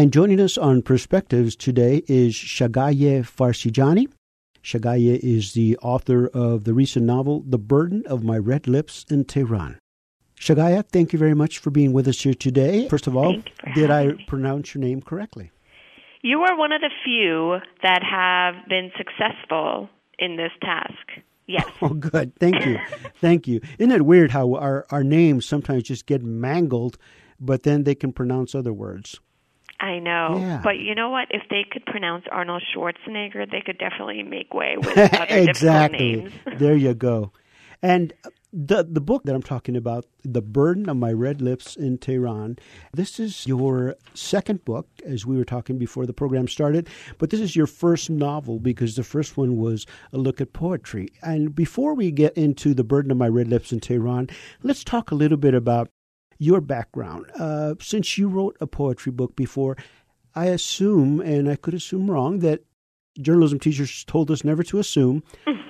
And joining us on Perspectives today is Shagaye Farshijani. Shagaye is the author of the recent novel, The Burden of My Red Lips in Tehran. Shagaye, thank you very much for being with us here today. First of all, did I pronounce your name correctly? You are one of the few that have been successful in this task. Yes. Oh, good. Thank you. Thank you. Isn't it weird how our names sometimes just get mangled, but then they can pronounce other words? I know. Yeah. But you know what? If they could pronounce Arnold Schwarzenegger, they could definitely make way with other difficult names. There you go. And the book that I'm talking about, The Burden of My Red Lips in Tehran, this is your second book, as we were talking before the program started, but this is your first novel because the first one was a look at poetry. And before we get into The Burden of My Red Lips in Tehran, let's talk a little bit about your background. Since you wrote a poetry book before, I assume, and I could assume wrong, that journalism teachers told us never to assume.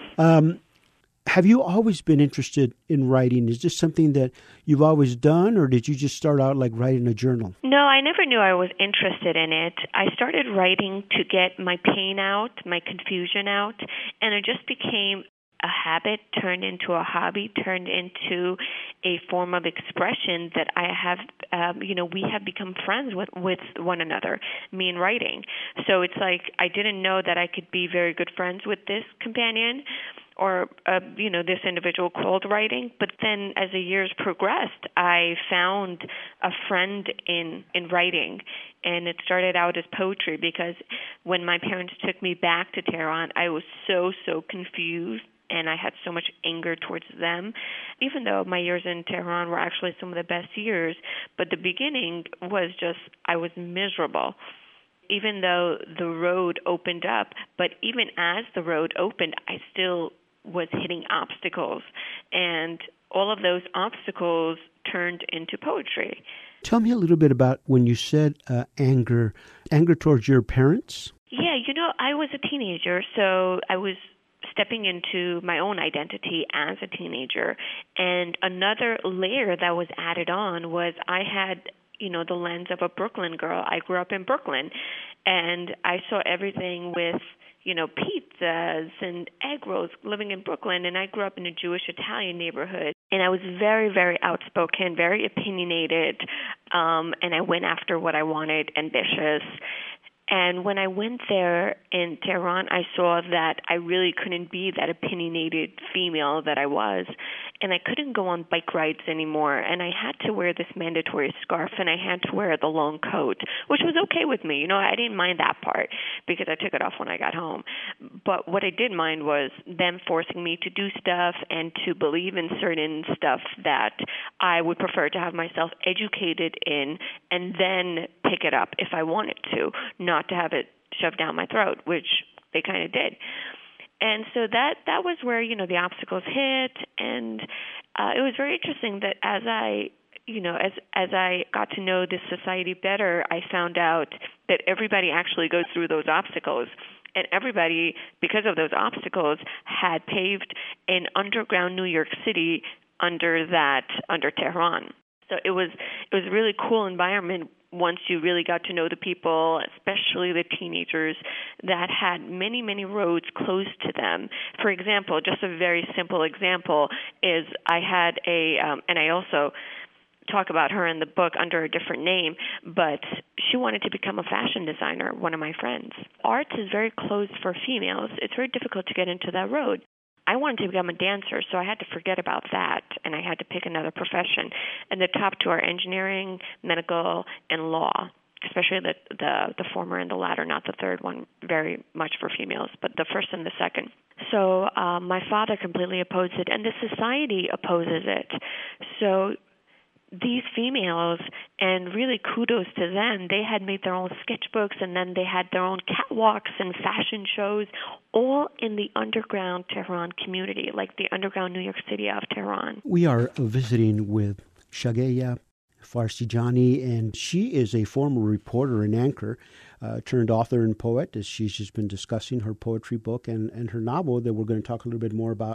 Have you always been interested in writing? Is this something that you've always done, or did you just start out like writing a journal? No, I never knew I was interested in it. I started writing to get my pain out, my confusion out, and it just became a habit, turned into a hobby, turned into a form of expression that I have, we have become friends with one another, me and writing. So it's like I didn't know that I could be very good friends with this companion or, this individual called writing. But then as the years progressed, I found a friend in writing. And it started out as poetry because when my parents took me back to Tehran, I was so confused. And I had so much anger towards them, even though my years in Tehran were actually some of the best years. But the beginning was just, I was miserable, even though the road opened up. But even as the road opened, I still was hitting obstacles. And all of those obstacles turned into poetry. Tell me a little bit about when you said anger towards your parents. Yeah, I was a teenager, so I was stepping into my own identity as a teenager. And another layer that was added on was I had, the lens of a Brooklyn girl. I grew up in Brooklyn, and I saw everything with, pizzas and egg rolls living in Brooklyn. And I grew up in a Jewish-Italian neighborhood. And I was very, very outspoken, very opinionated, and I went after what I wanted, ambitious. And when I went there in Tehran, I saw that I really couldn't be that opinionated female that I was. And I couldn't go on bike rides anymore. And I had to wear this mandatory scarf, and I had to wear the long coat, which was okay with me. I didn't mind that part because I took it off when I got home. But what I did mind was them forcing me to do stuff and to believe in certain stuff that I would prefer to have myself educated in and then pick it up if I wanted to, not to have it shoved down my throat, which they kind of did. And so that was where, the obstacles hit. And it was very interesting that as I got to know this society better, I found out that everybody actually goes through those obstacles. And everybody, because of those obstacles, had paved an underground New York City under Tehran. So it was a really cool environment once you really got to know the people, especially the teenagers, that had many, many roads close to them. For example, just a very simple example is I had and I also talk about her in the book under a different name, but she wanted to become a fashion designer, one of my friends. Art is very closed for females. It's very difficult to get into that road. I wanted to become a dancer, so I had to forget about that, and I had to pick another profession. And the top two are engineering, medical, and law, especially the former and the latter, not the third one, very much for females, but the first and the second. So my father completely opposed it, and the society opposes it. So these females, and really kudos to them, they had made their own sketchbooks, and then they had their own catwalks and fashion shows, all in the underground Tehran community, like the underground New York City of Tehran. We are visiting with Shagaye Farshijani, and she is a former reporter and anchor, turned author and poet, as she's just been discussing her poetry book and her novel that we're going to talk a little bit more about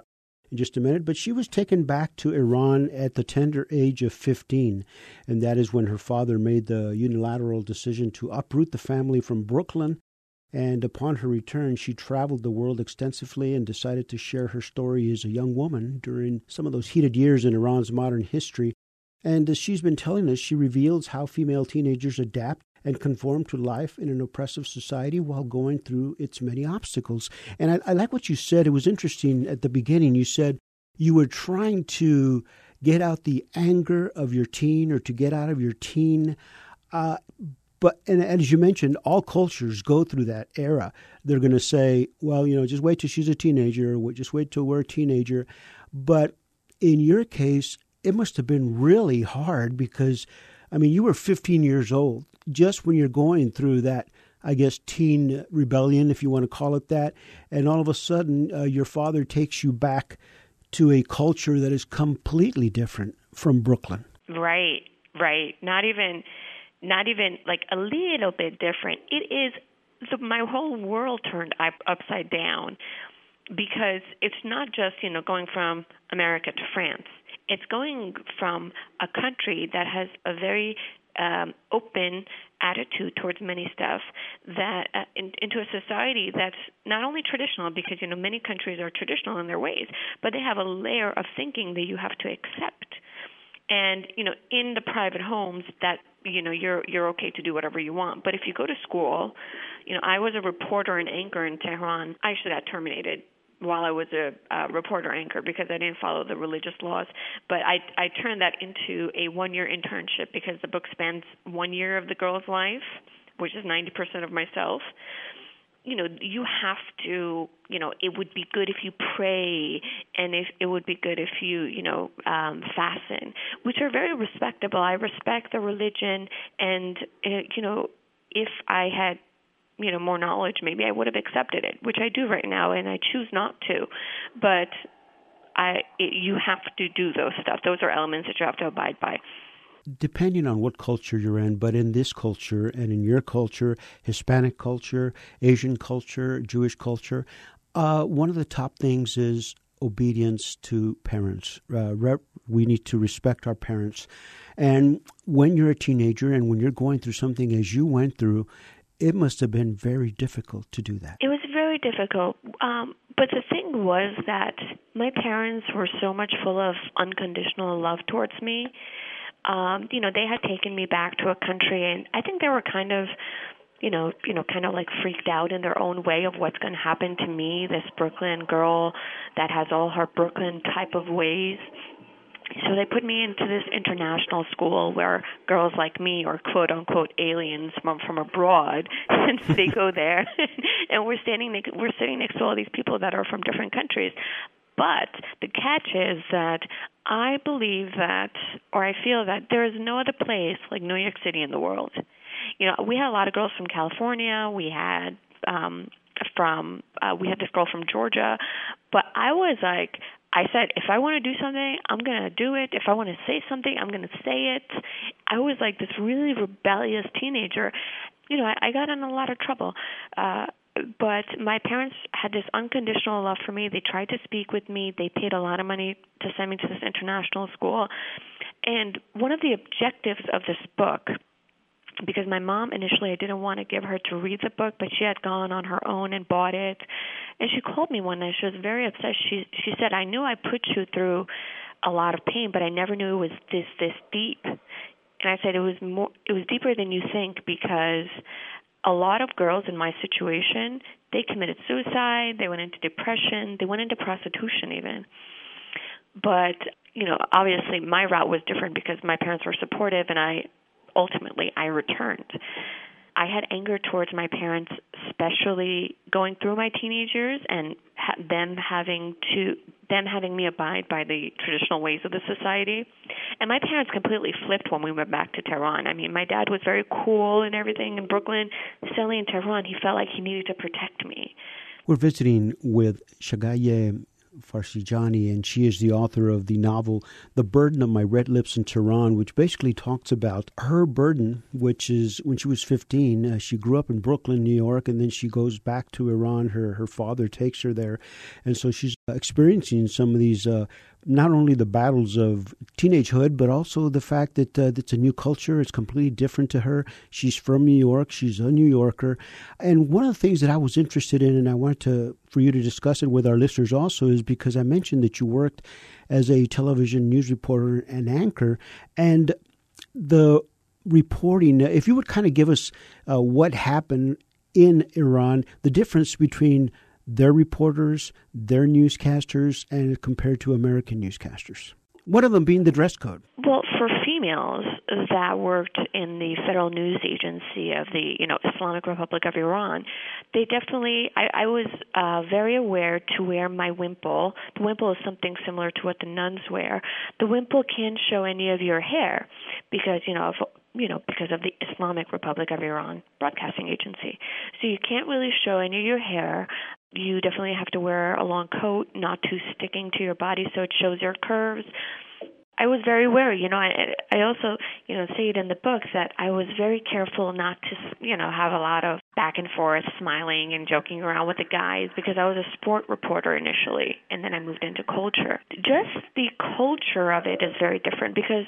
in just a minute. But she was taken back to Iran at the tender age of 15, and that is when her father made the unilateral decision to uproot the family from Brooklyn. And upon her return, she traveled the world extensively and decided to share her story as a young woman during some of those heated years in Iran's modern history. And as she's been telling us, she reveals how female teenagers adapt and conform to life in an oppressive society while going through its many obstacles. And I like what you said. It was interesting at the beginning. You said you were trying to get out the anger of your teen or to get out of your teen. But as you mentioned, all cultures go through that era. They're going to say, well, just wait till she's a teenager, or just wait till we're a teenager. But in your case, it must have been really hard because, you were 15 years old just when you're going through that, I guess, teen rebellion, if you want to call it that. And all of a sudden, your father takes you back to a culture that is completely different from Brooklyn. Right. Not even like a little bit different. It is my whole world turned upside down because it's not just, going from America to France. It's going from a country that has a very open attitude towards many stuff that into a society that's not only traditional because, many countries are traditional in their ways, but they have a layer of thinking that you have to accept. And, in the private homes that, you're okay to do whatever you want. But if you go to school, I was a reporter and anchor in Tehran. I actually got terminated while I was a reporter anchor because I didn't follow the religious laws. But I turned that into a 1-year internship because the book spans 1 year of the girl's life, which is 90% of myself. You have to, it would be good if you pray and if it would be good if you, fasten, which are very respectable. I respect the religion and, if I had, more knowledge, maybe I would have accepted it, which I do right now, and I choose not to. But you have to do those stuff. Those are elements that you have to abide by. Depending on what culture you're in, but in this culture and in your culture, Hispanic culture, Asian culture, Jewish culture, one of the top things is obedience to parents. We need to respect our parents. And when you're a teenager and when you're going through something as you went through, it must have been very difficult to do that. It was very difficult. But the thing was that my parents were so much full of unconditional love towards me. They had taken me back to a country, and I think they were kind of, kind of like freaked out in their own way of what's going to happen to me, this Brooklyn girl that has all her Brooklyn type of ways. So they put me into this international school where girls like me are quote-unquote aliens from abroad, and they go there, and we're sitting next to all these people that are from different countries. But the catch is that I believe that, or I feel that there is no other place like New York City in the world. We had a lot of girls from California. We had we had this girl from Georgia, but I was like, I said, if I want to do something, I'm going to do it. If I want to say something, I'm going to say it. I was like this really rebellious teenager. I got in a lot of trouble. But my parents had this unconditional love for me. They tried to speak with me. They paid a lot of money to send me to this international school. And one of the objectives of this book, because my mom initially, I didn't want to give her to read the book, but she had gone on her own and bought it. And she called me one night. She was very upset. She said, I knew I put you through a lot of pain, but I never knew it was this deep. And I said, it was deeper than you think, because a lot of girls in my situation, they committed suicide, they went into depression, they went into prostitution even. But, obviously my route was different because my parents were supportive, and I returned. I had anger towards my parents, especially going through my teenage years and them having me abide by the traditional ways of the society. And my parents completely flipped when we went back to Tehran. I mean, my dad was very cool and everything in Brooklyn. Suddenly in Tehran, he felt like he needed to protect me. We're visiting with Shagaye Farshijani, and she is the author of the novel The Burden of My Red Lips in Tehran, which basically talks about her burden, which is when she was 15. She grew up in Brooklyn, New York, and then she goes back to Iran. Her father takes her there, and so she's experiencing some of these not only the battles of teenagehood, but also the fact that it's a new culture. It's completely different to her. She's from New York. She's a New Yorker. And one of the things that I was interested in, and I wanted for you to discuss it with our listeners also, is because I mentioned that you worked as a television news reporter and anchor. And the reporting, if you would kind of give us what happened in Iran, the difference between their reporters, their newscasters, and compared to American newscasters. One of them being the dress code. Well, for females that worked in the Federal News Agency of the Islamic Republic of Iran, they definitely, I was very aware to wear my wimple. The wimple is something similar to what the nuns wear. The wimple can't show any of your hair because, because of the Islamic Republic of Iran Broadcasting Agency. So you can't really show any of your hair. You definitely have to wear a long coat, not too sticking to your body so it shows your curves. I was very wary, I also, say it in the book that I was very careful not to, have a lot of back and forth smiling and joking around with the guys because I was a sport reporter initially, and then I moved into culture. Just the culture of it is very different because,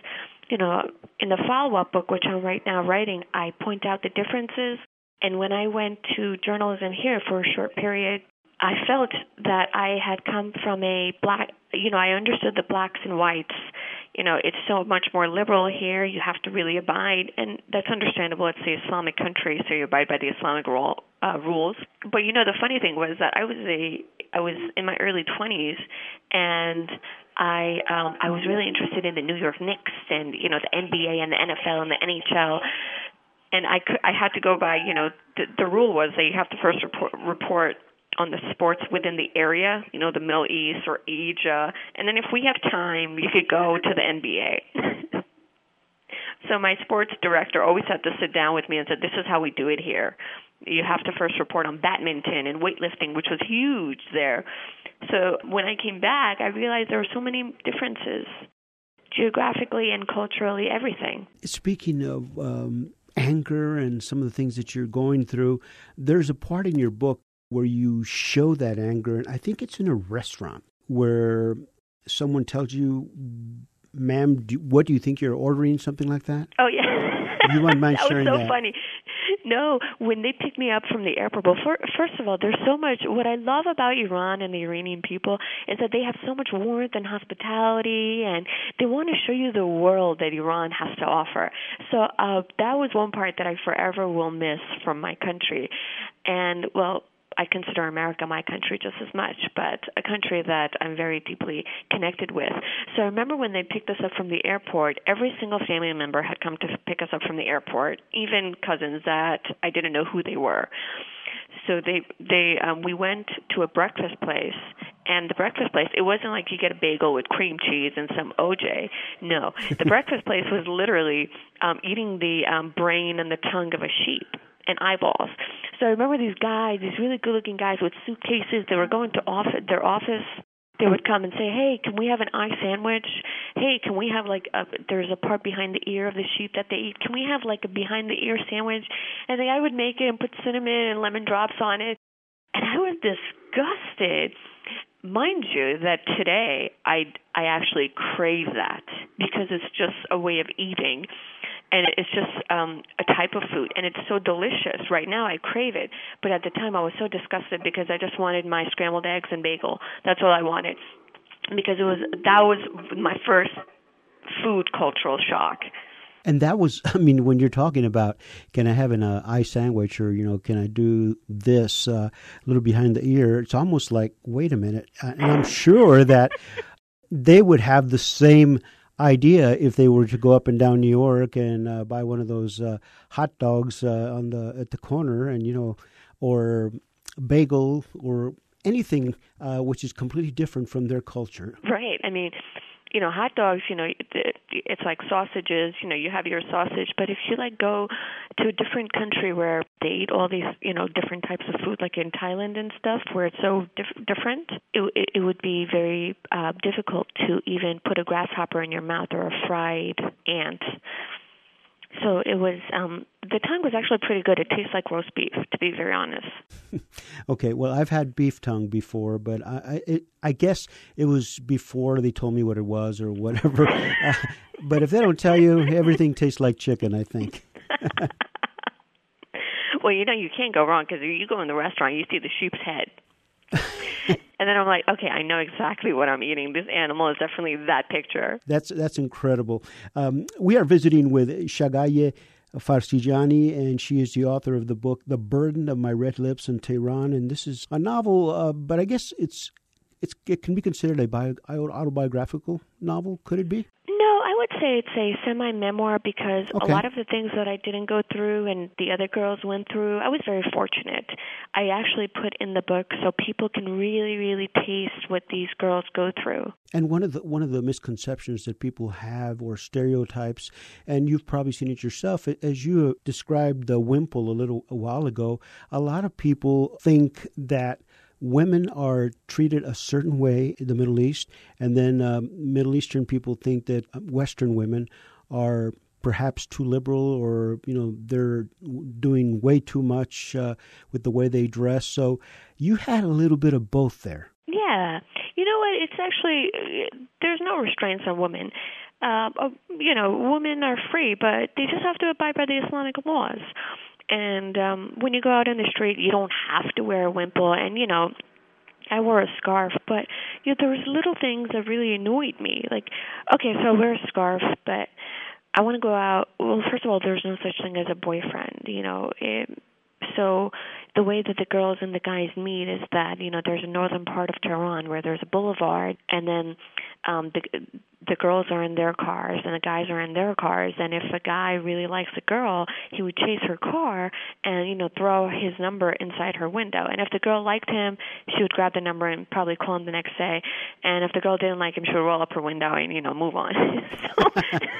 in the follow-up book, which I'm right now writing, I point out the differences. And when I went to journalism here for a short period, I felt that I had come from a black, I understood the blacks and whites. It's so much more liberal here. You have to really abide, and that's understandable. It's the Islamic country, so you abide by the Islamic rules. But the funny thing was that I was in my early 20s, and I was really interested in the New York Knicks and the NBA and the NFL and the NHL. And I had to go by, the rule was that you have to first report on the sports within the area, the Middle East or Asia. And then if we have time, you could go to the NBA. So my sports director always had to sit down with me and said, this is how we do it here. You have to first report on badminton and weightlifting, which was huge there. So when I came back, I realized there were so many differences, geographically and culturally, everything. Speaking of anger and some of the things that you're going through, there's a part in your book where you show that anger, and I think it's in a restaurant where someone tells you, ma'am, what do you think you're ordering, something like that? Oh, yeah. You wouldn't mind sharing that? That was so funny. No, when they picked me up from the airport, well, first of all, there's so much. What I love about Iran and the Iranian people is that they have so much warmth and hospitality, and they want to show you the world that Iran has to offer. So that was one part that I forever will miss from my country. And, well, I consider America my country just as much, but a country that I'm very deeply connected with. So I remember when they picked us up from the airport, every single family member had come to pick us up from the airport, even cousins that I didn't know who they were. So we went to a breakfast place, and the breakfast place, it wasn't like you get a bagel with cream cheese and some OJ. No, the breakfast place was literally eating the brain and the tongue of a sheep and eyeballs. So I remember these guys, these really good-looking guys with suitcases. They were going to their office. They would come and say, hey, can we have an eye sandwich? Hey, can we have there's a part behind the ear of the sheep that they eat. Can we have a behind-the-ear sandwich? And the guy would make it and put cinnamon and lemon drops on it. And I was disgusted. Mind you, that today I actually crave that because it's just a way of eating. And it's just a type of food, and it's so delicious. Right now, I crave it. But at the time, I was so disgusted because I just wanted my scrambled eggs and bagel. That's all I wanted, because that was my first food cultural shock. And that was, when you're talking about, can I have an eye sandwich, or, can I do this a little behind the ear? It's almost like, wait a minute. And I'm sure that they would have the same idea if they were to go up and down New York and buy one of those hot dogs at the corner, and or bagel or anything which is completely different from their culture. Right. hot dogs, it's like sausages, you have your sausage. But if you go to a different country where they eat all these, different types of food, like in Thailand and stuff, where it's so different, it would be very difficult to even put a grasshopper in your mouth or a fried ant. So it was, the tongue was actually pretty good. It tastes like roast beef, to be very honest. Okay, well, I've had beef tongue before, but I guess it was before they told me what it was or whatever. But if they don't tell you, everything tastes like chicken, I think. Well, you can't go wrong, because you go in the restaurant, you see the sheep's head. And then I'm like, okay, I know exactly what I'm eating. This animal is definitely that picture. That's incredible. We are visiting with Shagaye Farsijani, and she is the author of the book, The Burden of My Red Lips in Tehran. And this is a novel, but I guess it can be considered a autobiographical novel. Could it be? No, I would say it's a semi-memoir, because Okay. A lot of the things that I didn't go through and the other girls went through, I was very fortunate. I actually put in the book so people can really, really taste what these girls go through. And one of the misconceptions that people have, or stereotypes, and you've probably seen it yourself, as you described the wimple a while ago, a lot of people think that women are treated a certain way in the Middle East, and then Middle Eastern people think that Western women are perhaps too liberal, or they're doing way too much with the way they dress. So you had a little bit of both there. Yeah. You know what? It's actually, there's no restraints on women. Women are free, but they just have to abide by the Islamic laws. And when you go out in the street, you don't have to wear a wimple. And, I wore a scarf, but there was little things that really annoyed me. Like, okay, so I wear a scarf, but I want to go out. Well, first of all, there's no such thing as a boyfriend, So the way that the girls and the guys meet is that, there's a northern part of Tehran where there's a boulevard, and then the girls are in their cars and the guys are in their cars. And if a guy really likes a girl, he would chase her car and, throw his number inside her window. And if the girl liked him, she would grab the number and probably call him the next day. And if the girl didn't like him, she would roll up her window and, move on. So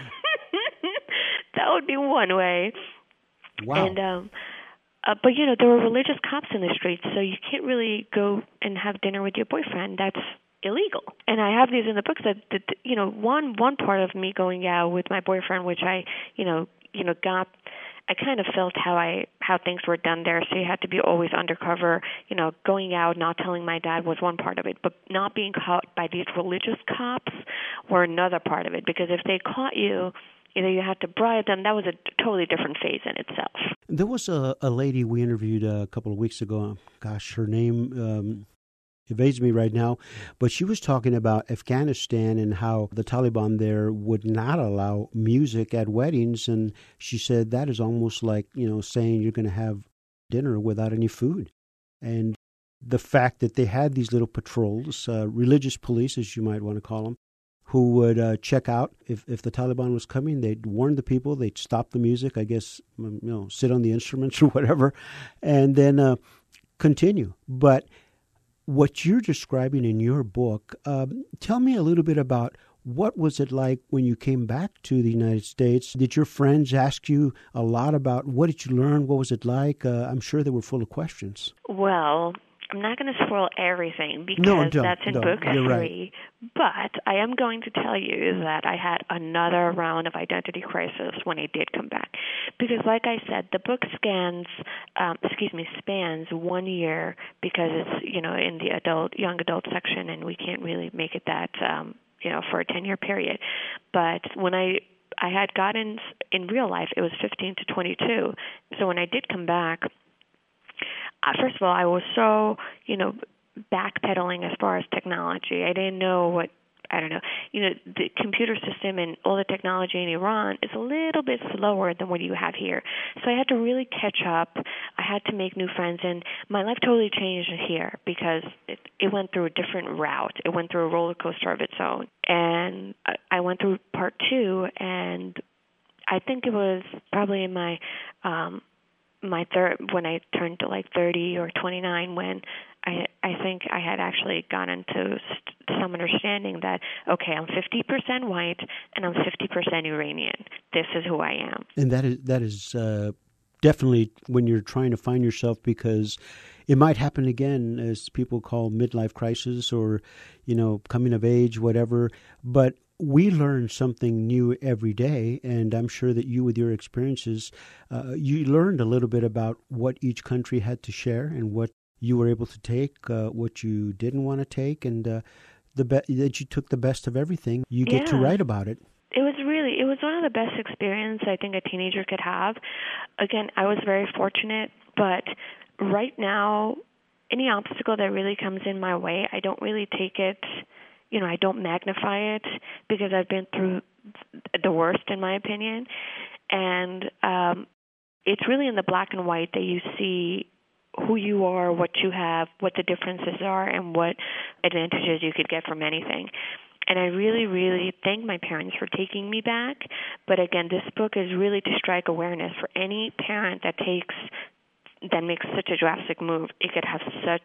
that would be one way. Wow. And, but, there were religious cops in the streets, so you can't really go and have dinner with your boyfriend. That's illegal. And I have these in the books that one part of me going out with my boyfriend, which I kind of felt how things were done there. So you had to be always undercover, going out, not telling my dad was one part of it, but not being caught by these religious cops were another part of it, because if they caught you, you had to bribe them. That was a totally different phase in itself. There was a lady we interviewed a couple of weeks ago. Gosh, her name evades me right now, but she was talking about Afghanistan and how the Taliban there would not allow music at weddings, and she said that is almost like saying you're going to have dinner without any food. And the fact that they had these little patrols, religious police, as you might want to call them, who would check out if the Taliban was coming. They'd warn the people. They'd stop the music, I guess, sit on the instruments or whatever, and then continue. But what you're describing in your book, tell me a little bit about what was it like when you came back to the United States? Did your friends ask you a lot about what did you learn? What was it like? I'm sure they were full of questions. Well, I'm not going to spoil everything because that's in book 3. Right. But I am going to tell you that I had another round of identity crisis when I did come back. Because like I said, the book spans 1 year, because it's, in the young adult section, and we can't really make it that, for a 10-year period. But when I had gotten, in real life, it was 15 to 22. So when I did come back, first of all, I was so, backpedaling as far as technology. I didn't know the computer system and all the technology in Iran is a little bit slower than what you have here. So I had to really catch up. I had to make new friends, and my life totally changed here because it went through a different route. It went through a roller coaster of its own. And I went through part 2, and I think it was probably in my when I turned to like 30 or 29, when I think I had actually gotten to some understanding that, okay, I'm 50% white and I'm 50% Iranian. This is who I am. And that is definitely when you're trying to find yourself, because it might happen again, as people call midlife crisis, or, coming of age, whatever. But we learn something new every day, and I'm sure that you, with your experiences, you learned a little bit about what each country had to share and what you were able to take, what you didn't want to take, and that you took the best of everything. You get to write about it. It was one of the best experiences I think a teenager could have. Again, I was very fortunate, but right now, any obstacle that really comes in my way, I don't really take it, I don't magnify it, because I've been through the worst, in my opinion. And it's really in the black and white that you see who you are, what you have, what the differences are, and what advantages you could get from anything. And I really, really thank my parents for taking me back. But again, this book is really to strike awareness for any parent that makes such a drastic move. It could have such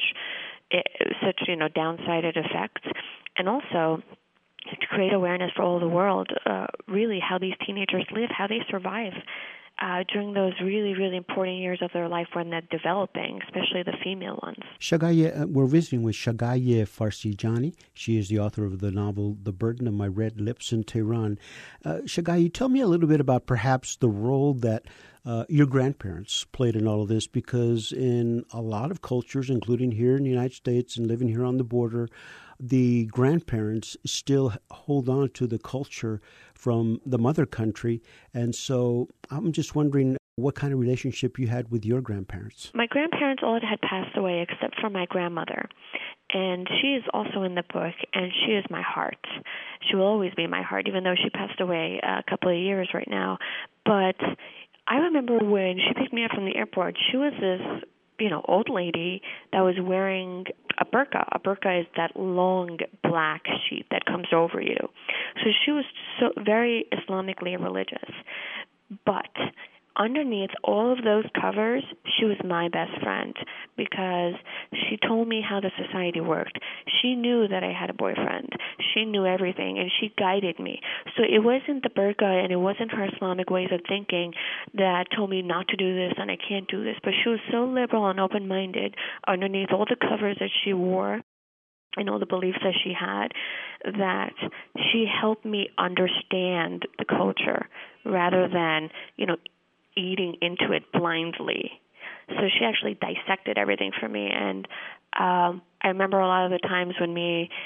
downsided effects, and also to create awareness for all the world, really how these teenagers live, how they survive during those really, really important years of their life when they're developing, especially the female ones. Shagaya, we're visiting with Shagaya Farshijani. She is the author of the novel The Burden of My Red Lips in Tehran. Shagaya, tell me a little bit about perhaps the role that your grandparents played in all of this, because in a lot of cultures, including here in the United States and living here on the border, the grandparents still hold on to the culture from the mother country. And so I'm just wondering what kind of relationship you had with your grandparents. My grandparents all had passed away except for my grandmother. And she is also in the book, and she is my heart. She will always be my heart, even though she passed away a couple of years right now. But I remember when she picked me up from the airport, she was this, old lady that was wearing a burqa. A burqa is that long black sheet that comes over you. So she was so very Islamically religious. But underneath all of those covers, she was my best friend, because she told me how the society worked. She knew that I had a boyfriend. She knew everything, and she guided me. So it wasn't the burqa and it wasn't her Islamic ways of thinking that told me not to do this and I can't do this. But she was so liberal and open-minded underneath all the covers that she wore and all the beliefs that she had, that she helped me understand the culture rather than, eating into it blindly. So she actually dissected everything for me. And I remember a lot of the times when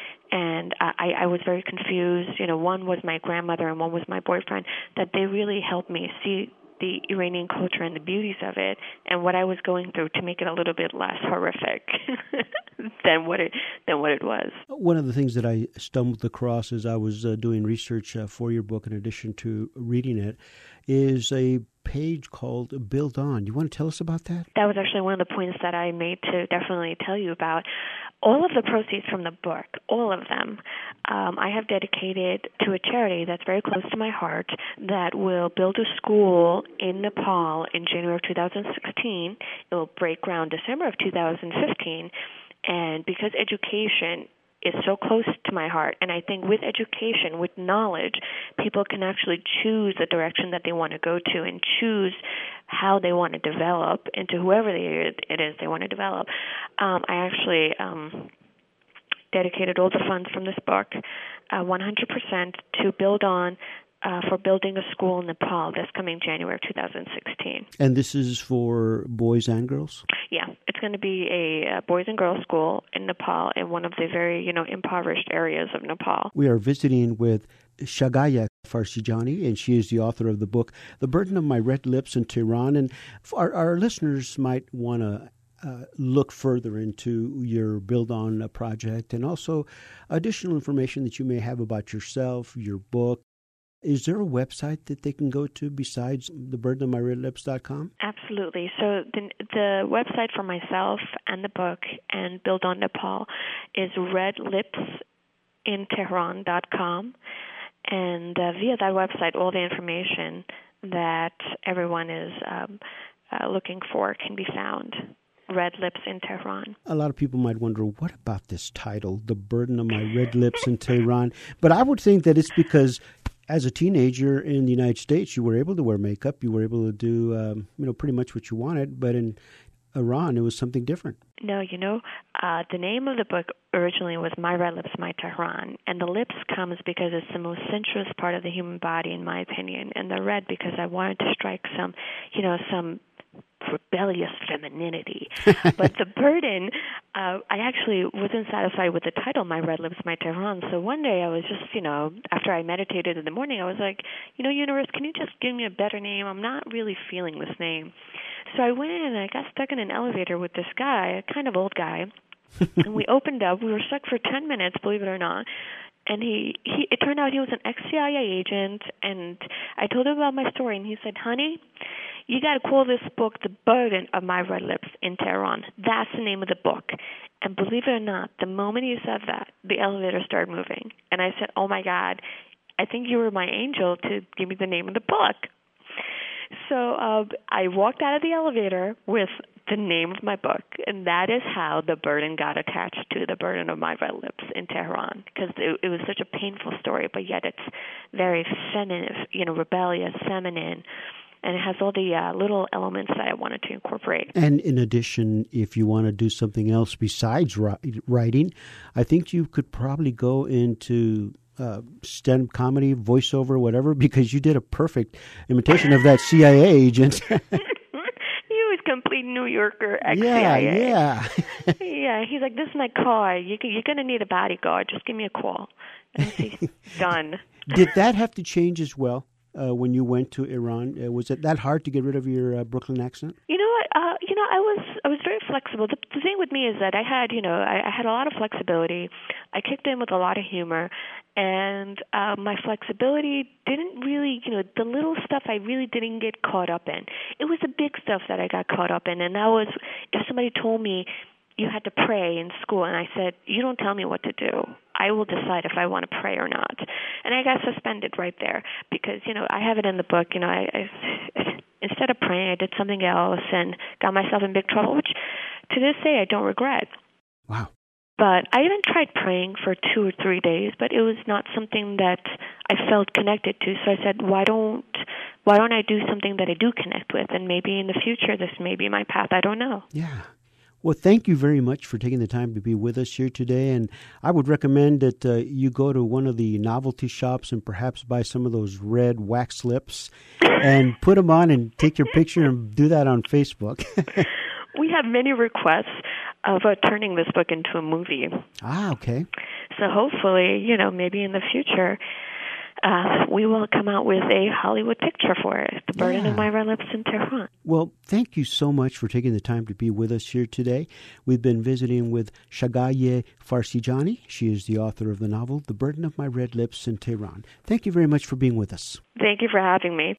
I was very confused. One was my grandmother and one was my boyfriend, that they really helped me see the Iranian culture and the beauties of it and what I was going through to make it a little bit less horrific than what it was. One of the things that I stumbled across as I was doing research for your book, in addition to reading it, is a page called Build On. You want to tell us about that? That was actually one of the points that I made to definitely tell you about. All of the proceeds from the book, all of them, I have dedicated to a charity that's very close to my heart that will build a school in Nepal in January of 2016. It will break ground December of 2015. And because education is so close to my heart, and I think with education, with knowledge, people can actually choose the direction that they want to go to and choose how they want to develop into whoever it is they want to develop. I actually dedicated all the funds from this book 100% to Build On, for building a school in Nepal this coming January of 2016. And this is for boys and girls? Yeah, it's going to be a boys and girls school in Nepal, in one of the very, impoverished areas of Nepal. We are visiting with Shagaya Farshijani, and she is the author of the book, The Burden of My Red Lips in Tehran. And our listeners might want to look further into your Build On project, and also additional information that you may have about yourself, your book. Is there a website that they can go to besides theburdenofmyredlips.com? Absolutely. So the website for myself and the book and Build On Nepal is redlipsintehran.com. And via that website, all the information that everyone is looking for can be found. Red Lips in Tehran. A lot of people might wonder, what about this title, The Burden of My Red Lips in Tehran? But I would think that it's because as a teenager in the United States, you were able to wear makeup. You were able to do, pretty much what you wanted. But in Iran, it was something different. No, the name of the book originally was My Red Lips, My Tehran. And the lips comes because it's the most sensuous part of the human body, in my opinion. And the red because I wanted to strike some rebellious femininity. But the burden, I actually wasn't satisfied with the title, My Red Lips, My Tehran. So one day I was just, after I meditated in the morning, I was like, universe, can you just give me a better name? I'm not really feeling this name. So I went in and I got stuck in an elevator with this guy, a kind of old guy. And we opened up. We were stuck for 10 minutes, believe it or not. And it turned out he was an ex-CIA agent. And I told him about my story, and he said, honey, you got to call this book The Burden of My Red Lips in Tehran. That's the name of the book. And believe it or not, the moment he said that, the elevator started moving. And I said, oh, my God, I think you were my angel to give me the name of the book. So I walked out of the elevator with the name of my book, and that is how the burden got attached to The Burden of My Red Lips in Tehran, because it was such a painful story, but yet it's very feminine, rebellious, feminine, and it has all the little elements that I wanted to incorporate. And in addition, if you want to do something else besides writing, I think you could probably go into stand-up comedy, voiceover, whatever, because you did a perfect imitation of that CIA agent. He was complete New Yorker, ex-CIA. Yeah. Yeah, he's like, this is my car. You're going to need a bodyguard. Just give me a call. And he's done. Did that have to change as well when you went to Iran? Was it that hard to get rid of your Brooklyn accent? You know what? I was very flexible. The thing with me is that I had a lot of flexibility. I kicked in with a lot of humor, and my flexibility didn't really, the little stuff I really didn't get caught up in. It was the big stuff that I got caught up in, and that was if somebody told me you had to pray in school, and I said, you don't tell me what to do. I will decide if I want to pray or not. And I got suspended right there because, I have it in the book, I instead of praying, I did something else and got myself in big trouble, which to this day I don't regret. Wow. But I even tried praying for 2 or 3 days, but it was not something that I felt connected to. So I said, why don't I do something that I do connect with? And maybe in the future, this may be my path. I don't know. Yeah. Well, thank you very much for taking the time to be with us here today. And I would recommend that you go to one of the novelty shops and perhaps buy some of those red wax lips and put them on and take your picture and do that on Facebook. We have many requests of turning this book into a movie. Ah, okay. So hopefully, maybe in the future, we will come out with a Hollywood picture for it, The Burden of My Red Lips in Tehran. Well, thank you so much for taking the time to be with us here today. We've been visiting with Shagaye Farsijani. She is the author of the novel, The Burden of My Red Lips in Tehran. Thank you very much for being with us. Thank you for having me.